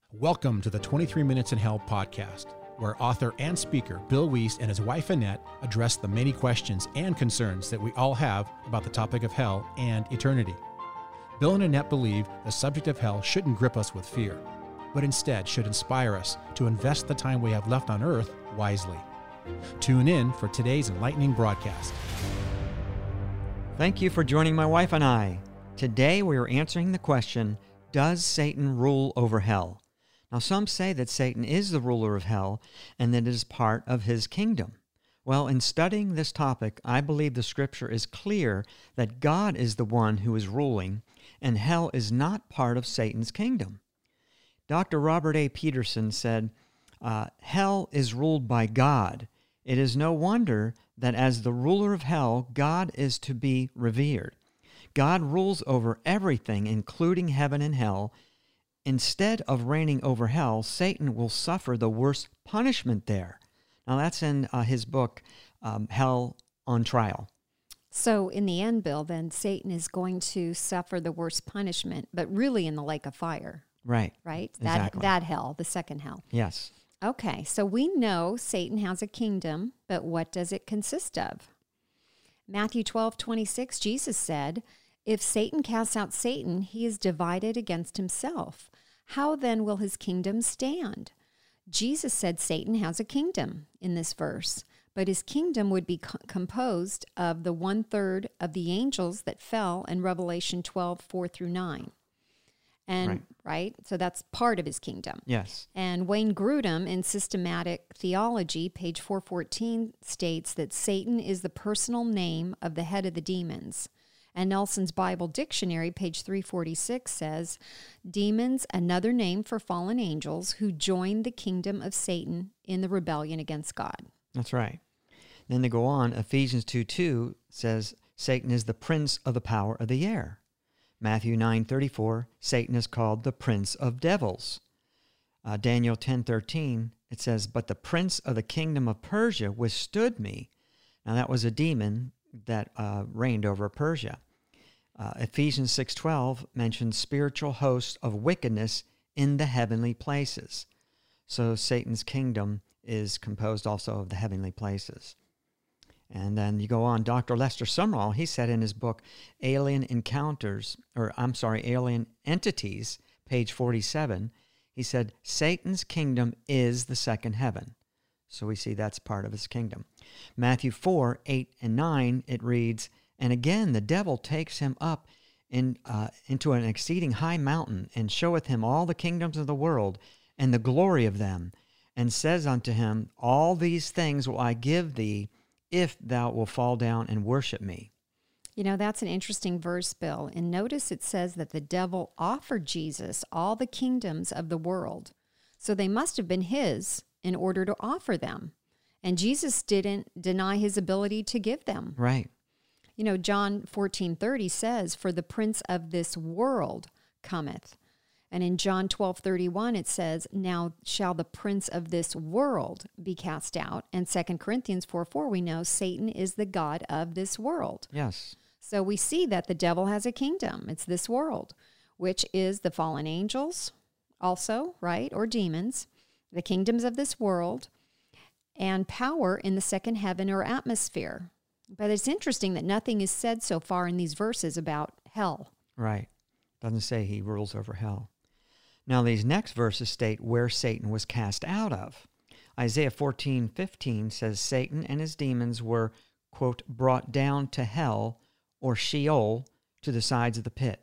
Welcome to the 23 Minutes in Hell podcast, where author and speaker Bill Wiest and his wife Annette address the many questions and concerns that we all have about the topic of hell and eternity. Bill and Annette believe the subject of hell shouldn't grip us with fear, but instead should inspire us to invest the time we have left on earth wisely. Tune in for today's enlightening broadcast. Thank you for joining my wife and I. Today we are answering the question, does Satan rule over hell? Now, some say that Satan is the ruler of hell and that it is part of his kingdom. Well, in studying this topic, I believe the scripture is clear that God is the one who is ruling, and hell is not part of Satan's kingdom. Dr. Robert A. Peterson said, hell is ruled by God. It is no wonder that as the ruler of hell, God is to be revered. God rules over everything, including heaven and hell. Instead of reigning over hell, Satan will suffer the worst punishment there. Now, that's in his book, Hell on Trial. So in the end, Bill, then Satan is going to suffer the worst punishment, but really in the lake of fire. Right. Right? Exactly. That hell, the second hell. Yes. Okay, so we know Satan has a kingdom, but what does it consist of? Matthew 12:26, Jesus said, "If Satan casts out Satan, he is divided against himself. How then will his kingdom stand?" Jesus said Satan has a kingdom in this verse, but his kingdom would be composed of the 1/3 of the angels that fell in Revelation 12:4-9. And right? So that's part of his kingdom. Yes. And Wayne Grudem in Systematic Theology, page 414, states that Satan is the personal name of the head of the demons. And Nelson's Bible Dictionary, page 346, says, demons, another name for fallen angels who joined the kingdom of Satan in the rebellion against God. That's right. Then they go on, Ephesians 2:2 says, Satan is the prince of the power of the air. Matthew 9:34, Satan is called the prince of devils. Daniel 10:13, it says, but the prince of the kingdom of Persia withstood me. Now that was a demon that reigned over Persia. Ephesians 6:12 mentions spiritual hosts of wickedness in the heavenly places. So Satan's kingdom is composed also of the heavenly places. And then you go on, Dr. Lester Sumrall, he said in his book, Alien Entities, page 47, he said, Satan's kingdom is the second heaven. So we see that's part of his kingdom. Matthew 4:8-9, it reads, and again the devil takes him up into an exceeding high mountain, and showeth him all the kingdoms of the world, and the glory of them, and says unto him, all these things will I give thee, if thou wilt fall down and worship me. You know, that's an interesting verse, Bill. And notice it says that the devil offered Jesus all the kingdoms of the world. So they must have been his in order to offer them. And Jesus didn't deny his ability to give them. Right. You know, John 14:30 says, for the prince of this world cometh. And in John 12:31, it says, now shall the prince of this world be cast out. And 2 Corinthians 4:4, we know Satan is the god of this world. Yes. So we see that the devil has a kingdom. It's this world, which is the fallen angels also, right? Or demons, the kingdoms of this world, and power in the second heaven or atmosphere. But it's interesting that nothing is said so far in these verses about hell. Right. Doesn't say he rules over hell. Now, these next verses state where Satan was cast out of. Isaiah 14:15 says Satan and his demons were, quote, brought down to hell, or Sheol, to the sides of the pit.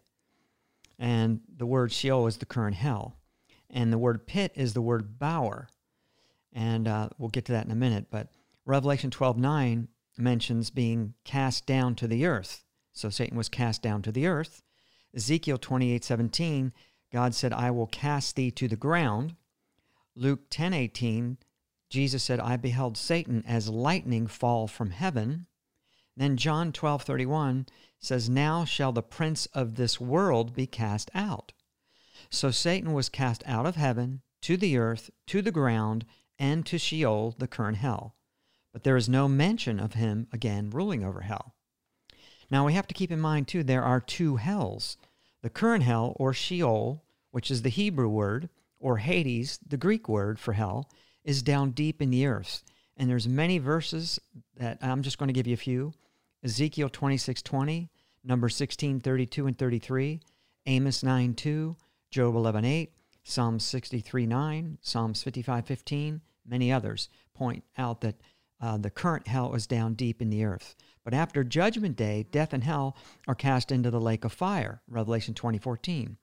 And the word Sheol is the current hell. And the word pit is the word bower. And we'll get to that in a minute. But Revelation 12:9 mentions being cast down to the earth. So Satan was cast down to the earth. Ezekiel 28:17, God said, I will cast thee to the ground. Luke 10:18, Jesus said, I beheld Satan as lightning fall from heaven. Then John 12:31 says, now shall the prince of this world be cast out. So Satan was cast out of heaven, to the earth, to the ground, and to Sheol, the current hell. But there is no mention of him again ruling over hell. Now we have to keep in mind too, there are two hells. The current hell, or Sheol, which is the Hebrew word, or Hades, the Greek word for hell, is down deep in the earth. And there's many verses that I'm just going to give you a few. Ezekiel 26:20, Numbers 16:32 and 33, Amos 9:2, Job 11:8, Psalms 63:9, Psalms 55:15, many others point out that the current hell is down deep in the earth. But after Judgment Day, death and hell are cast into the lake of fire, Revelation 20:14.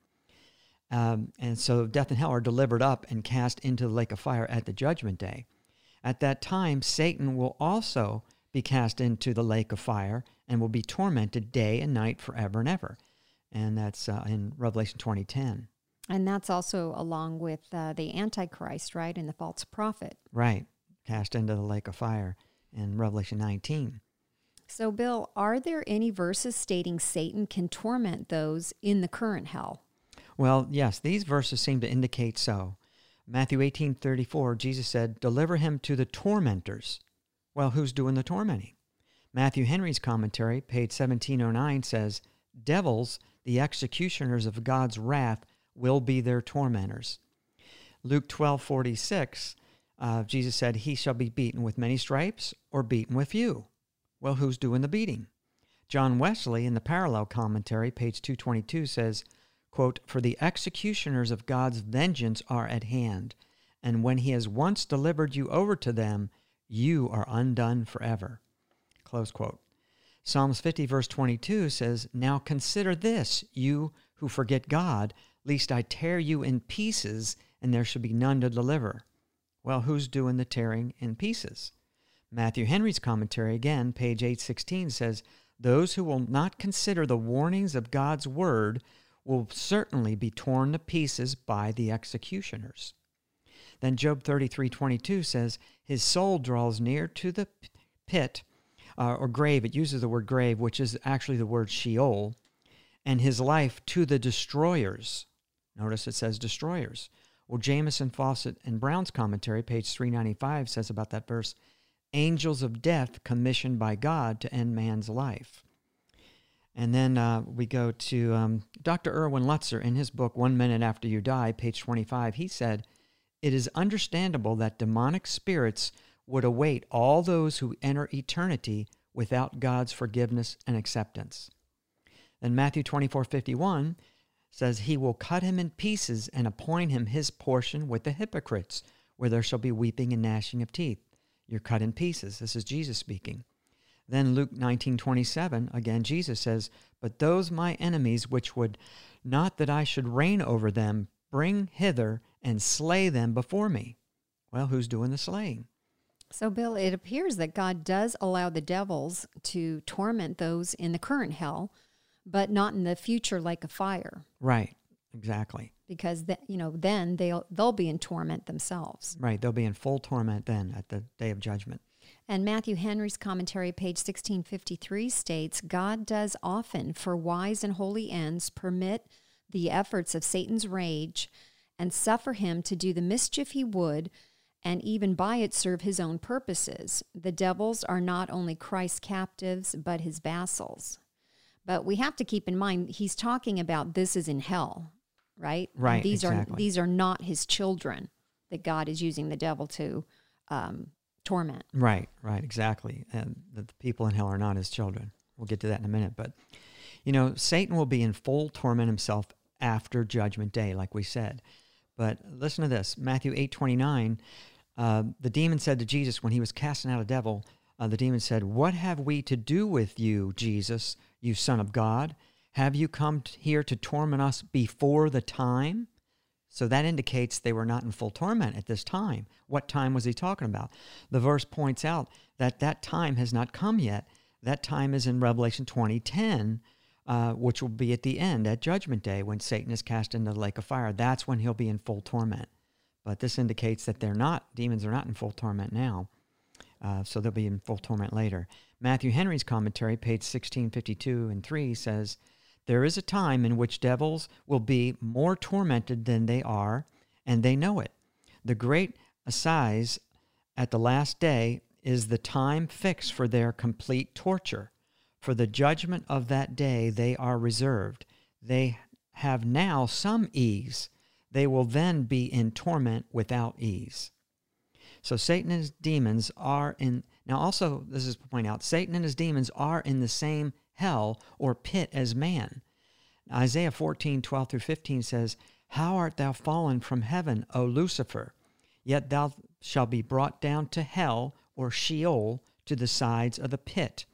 And so death and hell are delivered up and cast into the lake of fire at the Judgment Day. At that time, Satan will also be cast into the lake of fire and will be tormented day and night forever and ever. And that's in Revelation 20:10. And that's also along with the Antichrist, right, and the false prophet. Right, cast into the lake of fire in Revelation 19. So, Bill, are there any verses stating Satan can torment those in the current hell? Well, yes, these verses seem to indicate so. Matthew 18:34, Jesus said, "Deliver him to the tormentors." Well, who's doing the tormenting? Matthew Henry's commentary, page 1709, says, "Devils, the executioners of God's wrath, will be their tormentors." Luke 12:46, Jesus said, "He shall be beaten with many stripes or beaten with few." Well, who's doing the beating? John Wesley, in the parallel commentary, page 222, says, quote, "For the executioners of God's vengeance are at hand, and when he has once delivered you over to them, you are undone forever." Close quote. Psalms 50, verse 22 says, "Now consider this, you who forget God, lest I tear you in pieces, and there shall be none to deliver." Well, who's doing the tearing in pieces? Matthew Henry's commentary, again, page 816, says, "Those who will not consider the warnings of God's word will certainly be torn to pieces by the executioners." Then Job 33:22 says, "His soul draws near to the pit," or grave. It uses the word grave, which is actually the word Sheol, "and his life to the destroyers." Notice it says destroyers. Well, Jameson, Fawcett, and Brown's commentary, page 395, says about that verse, "Angels of death commissioned by God to end man's life." And then we go to Dr. Erwin Lutzer in his book, 1 Minute After You Die, page 25. He said, "It is understandable that demonic spirits would await all those who enter eternity without God's forgiveness and acceptance." Then Matthew 24:51 says, "He will cut him in pieces and appoint him his portion with the hypocrites, where there shall be weeping and gnashing of teeth." You're cut in pieces. This is Jesus speaking. Then Luke 19:27, again, Jesus says, "But those my enemies which would not that I should reign over them, bring hither and slay them before me." Well, who's doing the slaying? So, Bill, it appears that God does allow the devils to torment those in the current hell, but not in the future lake of fire. Right, exactly. Because then they'll be in torment themselves. Right, they'll be in full torment then at the day of judgment. And Matthew Henry's commentary, page 1653, states, "God does often, for wise and holy ends, permit the efforts of Satan's rage and suffer him to do the mischief he would, and even by it serve his own purposes. The devils are not only Christ's captives, but his vassals." But we have to keep in mind, he's talking about this is in hell, right? Right, And exactly. these are not his children that God is using the devil to torment. Right, exactly. And the people in hell are not his children. We'll get to that in a minute. But, Satan will be in full torment himself after Judgment Day, like we said. But listen to this. Matthew 8:29, the demon said to Jesus when he was casting out a devil, the demon said, "What have we to do with you, Jesus, you Son of God? Have you come here to torment us before the time?" So that indicates they were not in full torment at this time. What time was he talking about? The verse points out that that time has not come yet. That time is in Revelation 20:10, which will be at the end, at Judgment Day, when Satan is cast into the lake of fire. That's when he'll be in full torment. But this indicates that demons are not in full torment now. So they'll be in full torment later. Matthew Henry's commentary, page 1652 and 3, says, "There is a time in which devils will be more tormented than they are, and they know it. The great assize at the last day is the time fixed for their complete torture. For the judgment of that day they are reserved. They have now some ease. They will then be in torment without ease. So Satan and his demons are in, now also, this is to point out, Satan and his demons are in the same hell or pit as man. Isaiah 14:12 through 15 says, "How art thou fallen from heaven, O Lucifer? Yet thou shalt be brought down to hell, or Sheol, to the sides of the pit."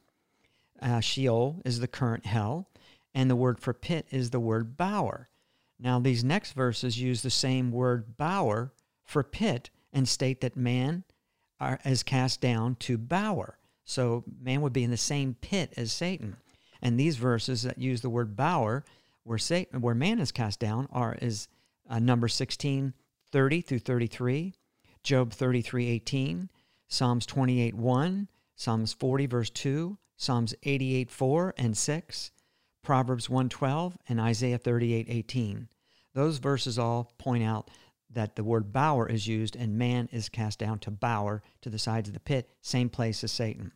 Sheol is the current hell, and the word for pit is the word bower. Now, these next verses use the same word bower for pit and state that man is cast down to bower. So man would be in the same pit as Satan. And these verses that use the word bower, where man is cast down, is Numbers 16:30 through 33, Job 33:18, Psalms 28:1, Psalms 40 verse 2, Psalms 88:4 and 6, Proverbs 1:12, and Isaiah 38:18. Those verses all point out that the word bower is used, and man is cast down to bower, to the sides of the pit, same place as Satan.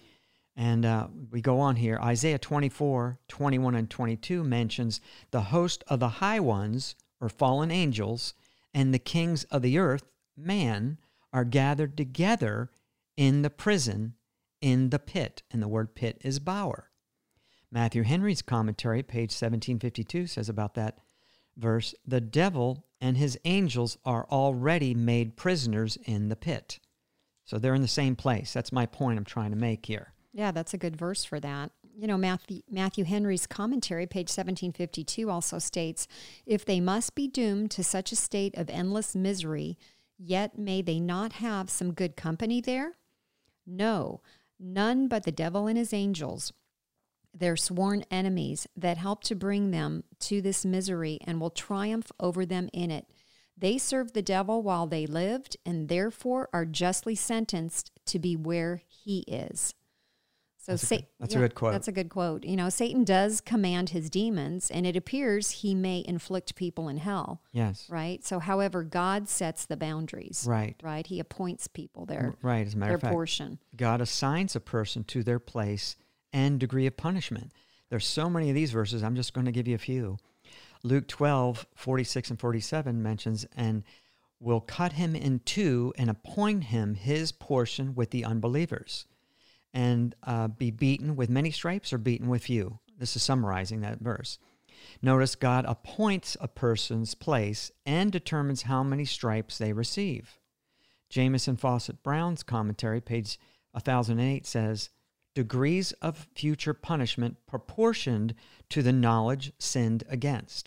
And we go on here. Isaiah 24:21 and 22 mentions the host of the high ones, or fallen angels, and the kings of the earth, man, are gathered together in the prison, in the pit. And the word pit is bower. Matthew Henry's commentary, page 1752, says about that verse, "The devil and his angels are already made prisoners in the pit." So they're in the same place. That's my point I'm trying to make here. Yeah, that's a good verse for that. You know, Matthew Henry's commentary, page 1752, also states, "If they must be doomed to such a state of endless misery, yet may they not have some good company there? No, none but the devil and his angels, their sworn enemies that help to bring them to this misery and will triumph over them in it. They served the devil while they lived and therefore are justly sentenced to be where he is." So that's a good quote. That's a good quote. You know, Satan does command his demons, and it appears he may inflict people in hell. Yes. Right? So, however, God sets the boundaries. Right. Right? He appoints people their, right. As a matter of fact, portion. God assigns a person to their place and degree of punishment. There's so many of these verses. I'm just going to give you a few. Luke 12:46 and 47 mentions, "And will cut him in two and appoint him his portion with the unbelievers, and be beaten with many stripes or beaten with few." This is summarizing that verse. Notice God appoints a person's place and determines how many stripes they receive. Jamieson Fawcett Brown's commentary, page 1008, says, "Degrees of future punishment proportioned to the knowledge sinned against."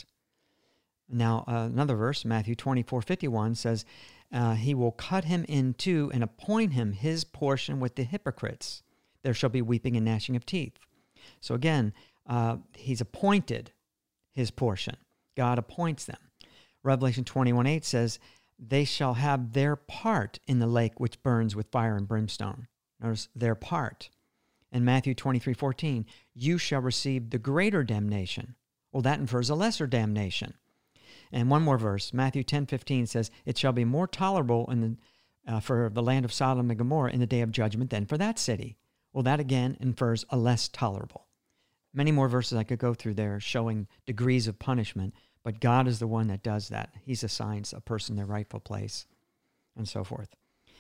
Now, another verse, Matthew 24:51, says, "He will cut him in two and appoint him his portion with the hypocrites. There shall be weeping and gnashing of teeth." So again, he's appointed his portion. God appoints them. Revelation 21:8 says, "They shall have their part in the lake which burns with fire and brimstone." Notice their part. And Matthew 23:14, "You shall receive the greater damnation." Well, that infers a lesser damnation. And one more verse, Matthew 10:15 says, "It shall be more tolerable for the land of Sodom and Gomorrah in the day of judgment than for that city." Well, that again infers a less tolerable. Many more verses I could go through there showing degrees of punishment, but God is the one that does that. He assigns a person their rightful place and so forth.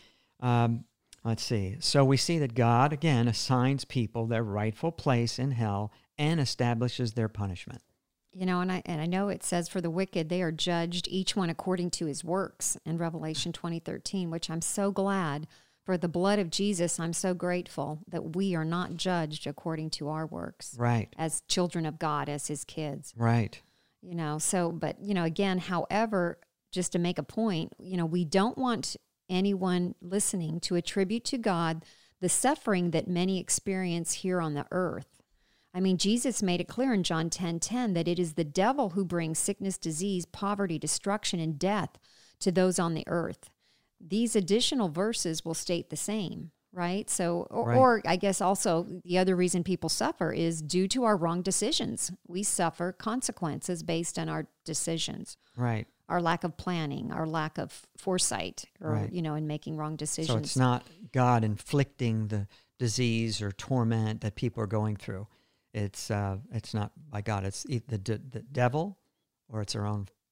Let's see. So we see that God, again, assigns people their rightful place in hell and establishes their punishment. You know, and I know it says for the wicked, they are judged, each one according to his works in Revelation 20:13, which I'm so glad. For the blood of Jesus, I'm so grateful that we are not judged according to our works. Right. As children of God, as his kids. Right. You know, so, but, you know, again, however, just to make a point, you know, we don't want anyone listening to attribute to God the suffering that many experience here on the earth. I mean, Jesus made it clear in John 10:10 that it is the devil who brings sickness, disease, poverty, destruction, and death to those on the earth. These additional verses will state the same, right? So, or I guess also the other reason people suffer is due to our wrong decisions. We suffer consequences based on our decisions. Right. Our lack of planning, our lack of foresight, or, you know, in making wrong decisions. So it's not God inflicting the disease or torment that people are going through. It's not by God. It's the devil, or it's our own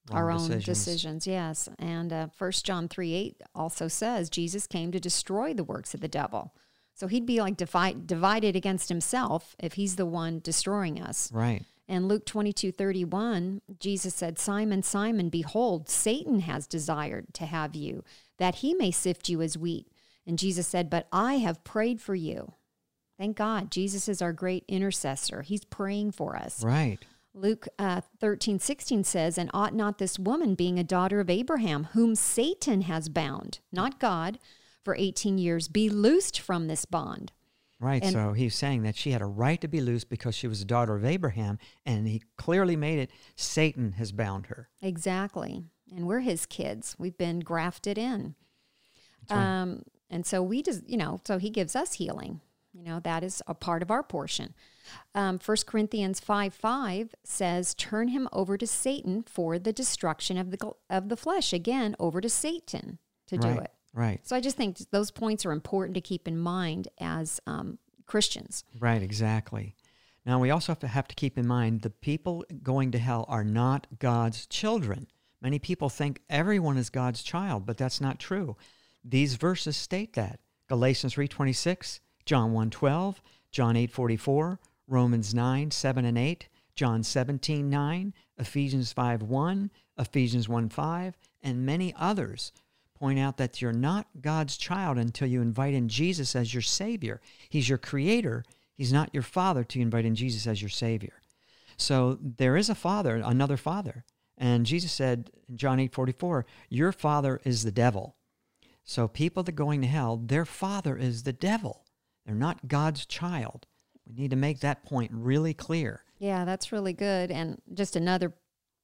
our own decisions, yes. And 1 John 3:8 also says Jesus came to destroy the works of the devil. So he'd be like divided against himself if he's the one destroying us. Right. And Luke 22:31, Jesus said, Simon, Simon, behold, Satan has desired to have you, that he may sift you as wheat. And Jesus said, but I have prayed for you. Thank God. Jesus is our great intercessor. He's praying for us. Right. Luke 13:16 says, and ought not this woman, being a daughter of Abraham, whom Satan has bound, not God, for 18 years, be loosed from this bond? Right. And so he's saying that she had a right to be loosed because she was a daughter of Abraham, and he clearly made it Satan has bound her. exactly. And we're his kids. We've been grafted in. That's right. And so we just, so he gives us healing. That is a part of our portion. 1 Corinthians 5:5 says, turn him over to Satan for the destruction of the flesh. Again, over to Satan to do it. Right. So I just think those points are important to keep in mind as Christians. Right, exactly. Now, we also have to keep in mind the people going to hell are not God's children. Many people think everyone is God's child, but that's not true. These verses state that. Galatians 3:26, John 1:12, John 8:44, Romans 9:7 and 8, John 17:9, Ephesians 5:1, Ephesians 1:5, and many others point out that you're not God's child until you invite in Jesus as your Savior. He's your creator. He's not your father till you invite in Jesus as your Savior. So there is a father, another father. And Jesus said in John 8:44, your father is the devil. So people that are going to hell, their father is the devil. They're not God's child. We need to make that point really clear. Yeah, that's really good. And just another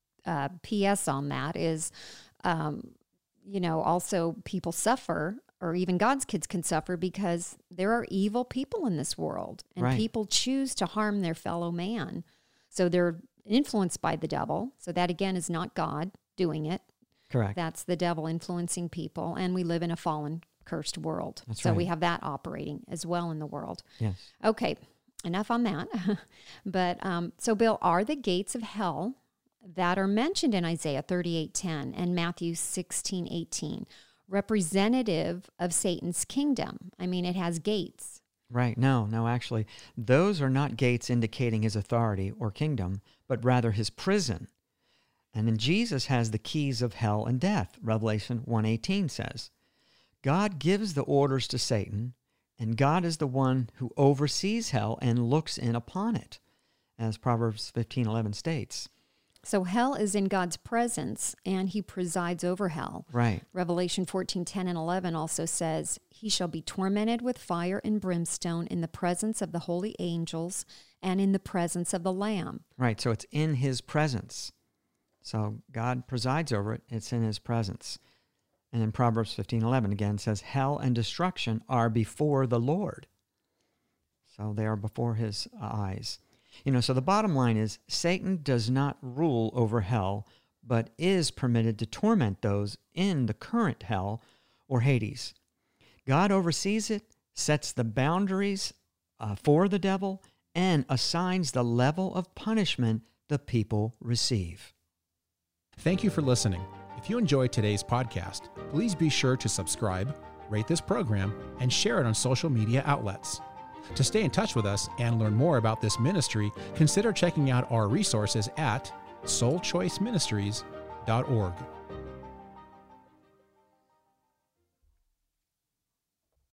PS on that is, also people suffer, or even God's kids can suffer, because there are evil people in this world, and Right. people choose to harm their fellow man. So they're influenced by the devil. So that, again, is not God doing it. Correct. That's the devil influencing people. And we live in a fallen, cursed world. That's so right. we have that operating as well in the world. Yes. Okay, enough on that. But so, Bill, are the gates of hell that are mentioned in Isaiah 38:10 and Matthew 16:18 representative of Satan's kingdom? I mean, it has gates. Right. No, actually, those are not gates indicating his authority or kingdom, but rather his prison. And then Jesus has the keys of hell and death. Revelation 1:18 says, God gives the orders to Satan, and God is the one who oversees hell and looks in upon it, as Proverbs 15:11 states. So hell is in God's presence, and he presides over hell. Right. Revelation 14:10 and 11 also says, he shall be tormented with fire and brimstone in the presence of the holy angels and in the presence of the Lamb. Right. So it's in his presence. So God presides over it. It's in his presence. And then Proverbs 15:11 again says, hell and destruction are before the Lord. So they are before his eyes. So the bottom line is Satan does not rule over hell, but is permitted to torment those in the current hell or Hades. God oversees it, sets the boundaries for the devil, and assigns the level of punishment the people receive. Thank you for listening. If you enjoyed today's podcast, please be sure to subscribe, rate this program, and share it on social media outlets. To stay in touch with us and learn more about this ministry, consider checking out our resources at soulchoiceministries.org.